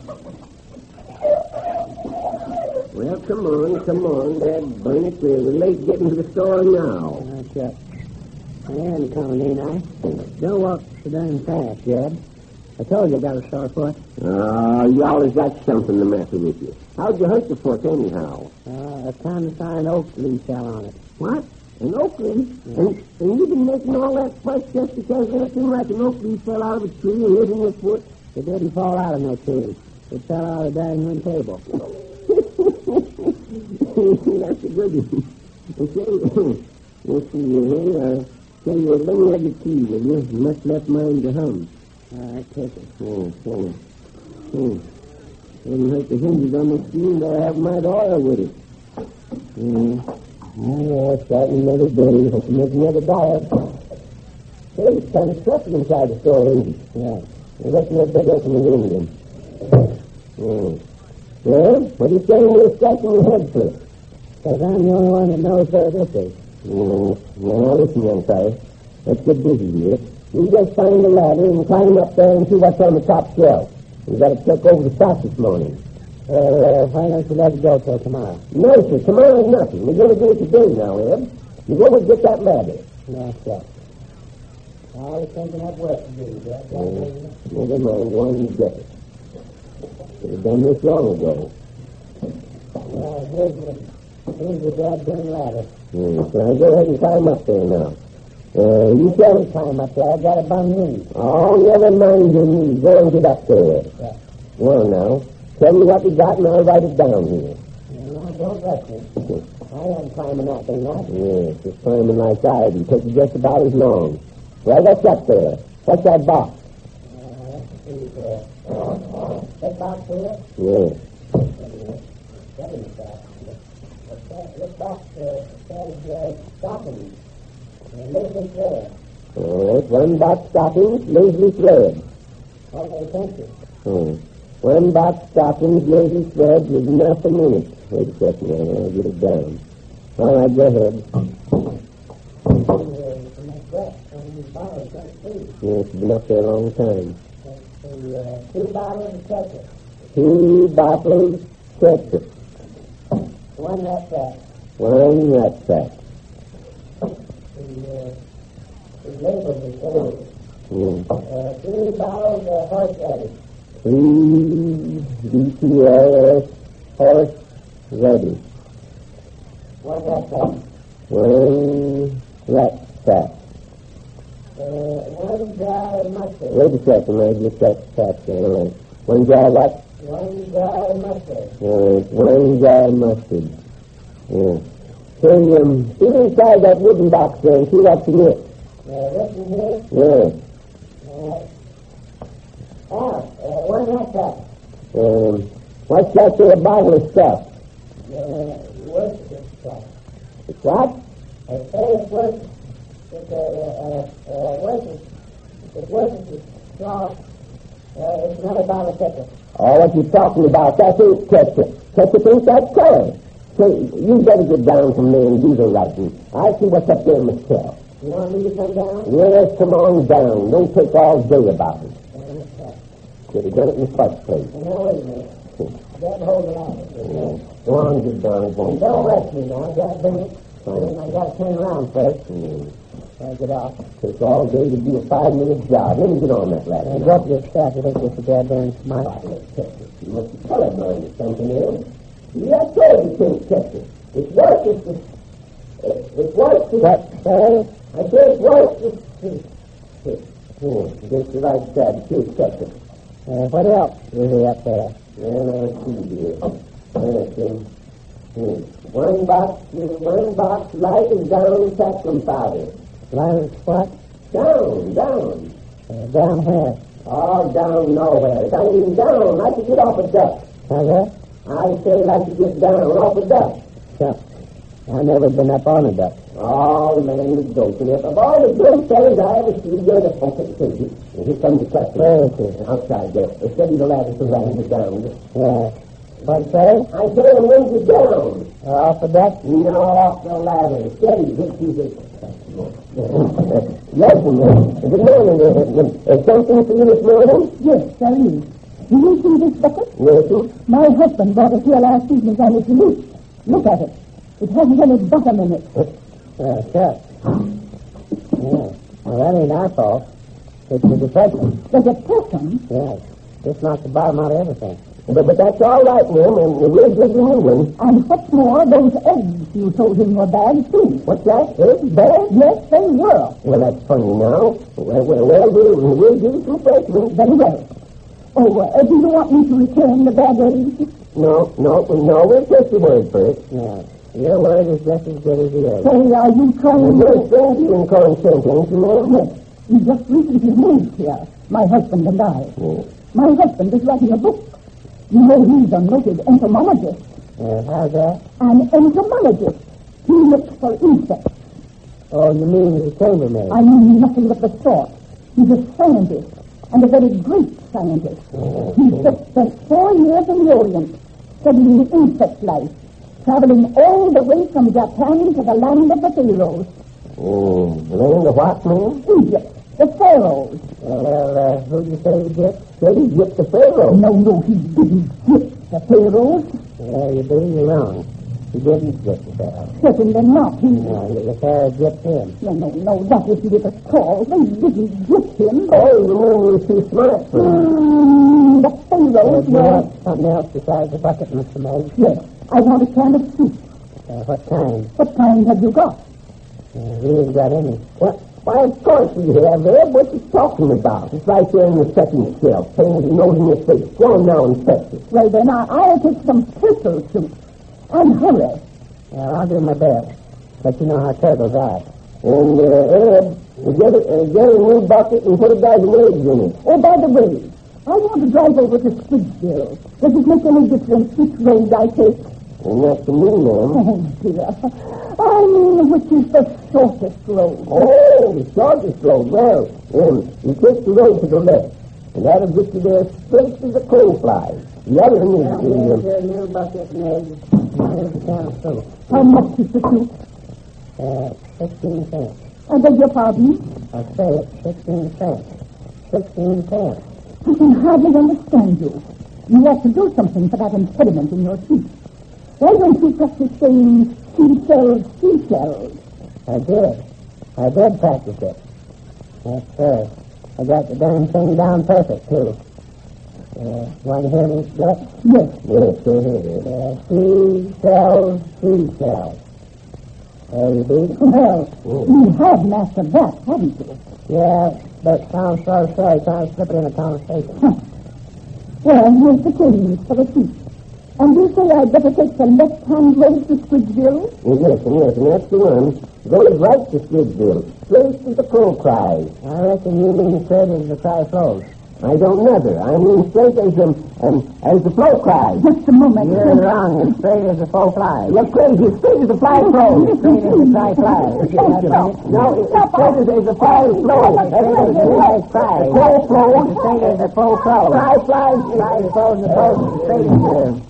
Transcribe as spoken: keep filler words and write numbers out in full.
Well, come on, come on, Dad. Burn it. We're late getting to the store now. That's right. I am coming in, I. Don't walk so damn fast, Jed. I told you I got a sore foot. Oh, you always got something the matter with you. How'd you hurt your foot, anyhow? Uh, a tiny fine oak leaf fell on it. What? An oak leaf? Yeah. And, and you've been making all that fuss just because anything like an oak leaf fell out of a tree and hit in your foot? It didn't fall out of no tree. It fell out of the dining room table. That's a good one. Okay, let's see here. Uh, tell you a long-legged key, will you? You must left mine to hum. All right, take it. Oh, oh. Oh. Wouldn't hurt the hinges on the screen, but I have my oil with it. Mm. Oh, starting another day. Hope to make another dollar. Hey, it's kind of stuffy inside the store, isn't it? Yeah. Let's not better open the room again. Oh. Well, what are you saying you're scratching your head for? Because I'm the only one that knows where this is. Oh, now listen, young fellow. Let's get busy here. You just find the ladder and climb up there and see what's on the top shelf. You got to check over the stock this morning. Uh, why don't you let it go till tomorrow? No, sir. Tomorrow's nothing. We're going to do it today now, Ed. You go and get that ladder. That's right. I was thinking I'd work to do, Dad. Oh, never mind. Go on and get it. Should have done this long ago. Well, here's the, here's the goddamn ladder. Hmm. So I'll go ahead and climb up there now. Uh, you can't climb up there. I got a bum knee. Oh, never mind your knees. Go and get up there. Yeah. Well, now, tell me what you got and I'll write it down here. No, don't rush me. I am climbing that thing, not. Yes, just climbing like I do. Takes just about as long. Well, what's up there? What's that box? Uh, let's see there. That box here? Yes. That is that. This box uh, says uh, stockings. And Leslie thread. All right, one box stockings, Leslie thread. Okay, thank you. Hmm. One box stockings, Leslie thread with nothing in it. Wait a second, I'll get it down. All right, go ahead. Yes, it's been up there a long time. The, uh, two bottles of ketchup. Two bottles ketchup. One rat sack. One rat sack. The, uh, the label is old. Mm. Uh, three bottles of horseradish. Three D T L S horse radish. One rat sack. One rat sack. Uh, one jar of mustard. Wait a second, I just got that there. All right. One jar what? One jar of mustard. All right, one jar of mustard. Yeah. So, um, get inside that wooden box there and see what's in it. Uh, this in here? Yeah. Uh, ah, uh, one rat sack. Um, what's that there, a bottle of stuff? Uh, Worcestershire sauce. It's what? I say it's Worcestershire. It's, uh, uh, uh, Worcestershire. It's Worcestershire sauce. Uh, it's another bottle of ketchup. Oh, what you talking about? That ain't ketchup. Ketchup ain't that color. So, you better get down from there and do the writing. I'll see what's up there myself. You want me to come down? Yes, come on down. Don't take all day about it. Uh, Should have done it in the first place. now, wait a minute. Don't hold it out. Yeah. Go on, get down. It won't Don't rush me now. I gotta bring it. Fine. I gotta turn around first. Mm. I get off. Takes all day to do a five-minute job. Let me get on that ladder. Uh, drop your staff. I think it's a goddamn smart. You must be colorblind or something else. You have told you can't catch it. It's worse. It's, it's, it's worse. What, sir? I say it's worse. It's, oh, against the right side. You can't catch it. Uh, what else is there up there? Well, I see here. Listen. Hmm. One box, one box light is down talcum powder. Light what? Down, down. Uh, down here. Oh, down nowhere. It's not even down. Like to get off a duck. How's that? I say like to get down off a duck. Sure. I've never been up on a duck. Oh, man, the goat. And if of all the great fellas I ever see, you're the okay, okay. And here comes the customer. Where is he? Outside there. They steady the ladder to riding it down. Yeah. What, sir? I say I'm wings it down. Uh, off a duck? No, off the ladder. Steady. Good, good, Listen, man. Good morning. Is something for you this morning? Yes, tell me. Do you see this bucket? Yes, sir. My husband brought it here last evening and it's loose. Look at it. It hasn't any bottom in it. Yeah, sure. Yeah. Well, that ain't our fault. It's the depression. The depression? Yes. Just knocked the bottom out of everything. But, but that's all right, ma'am, and we'll give you a new one. And what's more, those eggs you told him were bad, too. What's that? Eggs bad? Yes, they were. Well, that's funny now. Well, well, well we'll, we'll give you some fresh ones. Very well. Oh, uh, do you want me to return the bad eggs? No, no, no, we'll take your word for it. No. Your word is just as good as yours. Say, are you trying You're to... a stranger in Corinth, ain't you, ma'am? Yes. We just recently moved here, my husband and I. Yes. My husband is writing a book. You know he's a noted entomologist. Uh, how's that? An entomologist. He looks for insects. Oh, you mean he's a chambermaid? I mean nothing of the sort. He's a scientist, and a very great scientist. Oh, He just spent four years in the Orient studying insect life, traveling all the way from Japan to the land of the pharaohs. Oh, land of what, ma'am? Egypt, the pharaohs. Well, uh, who'd you say he get? Said he get the pharaoh. No, no, he didn't get the pharaohs. Well, you believe you're wrong. He didn't get the pharaoh. Certainly not. He... No, the pharaoh get him. No, no, no, that isn't it at all. They didn't get him. Oh, you mean he was too smart for him? Mm, the pharaohs You were... want something else besides the bucket, Mister Meg? Yes, I want a can of soup. Uh, what kind? What kind have you got? Uh, we ain't got any. What? Why, of course we have, Ed. What you talking about? It's right there in the second shelf, saying with your nose in your face. Go on now and fetch it. Well, then I, I'll take some turtle soup. And hurry. Well, I'll do my best. But you know how turtles are. And, uh, Ed, get a, uh, get a new bucket and put a bag of eggs in it. Oh, by the way, I want to drive over to Squidsville. Does it make any difference which road I take? And that's the me, ma'am. Oh, dear. I mean, which is the shortest road? Oh, the shortest road. Well, um, you take the road to the left, and that'll get you there straight to the crow flies. The other one is the... Here's your new bucket and eggs. Here's the can of soup. How much is the soup? Uh, sixteen cents. I beg your pardon? I say it, sixteen cents. Sixteen cents. I can hardly understand you. You have to do something for that impediment in your speech. Why don't you practice saying seashells, seashells? I did. I did practice it. Yes, sir. I got the darn thing down perfect, too. Uh, want to hear me do it? Yes. Yes, sir. Uh, seashells, seashells. There you be. Well, you have mastered that, haven't you? Yeah, but it sounds so silly trying to slip it in a conversation. Huh. Well, here's the change for the seat. And you say I'd better take the left-hand road to Squidsville? Yes, and yes, and that's the one. Goes right to Squidsville. Straight to the crow cries. I reckon you mean straight as the cry flows. I don't neither. I mean straight as the, um, as the flow cries. Just a moment. You're wrong. It's straight as the flow flies. You're crazy. It's straight as the fly flows. Straight as the fly flies. No, it's straight as, as the fly flows. Everything's straight as flies. The flow flows. Straight as the flow flows. Fly flies. Fly flows. The flows. Straight as the...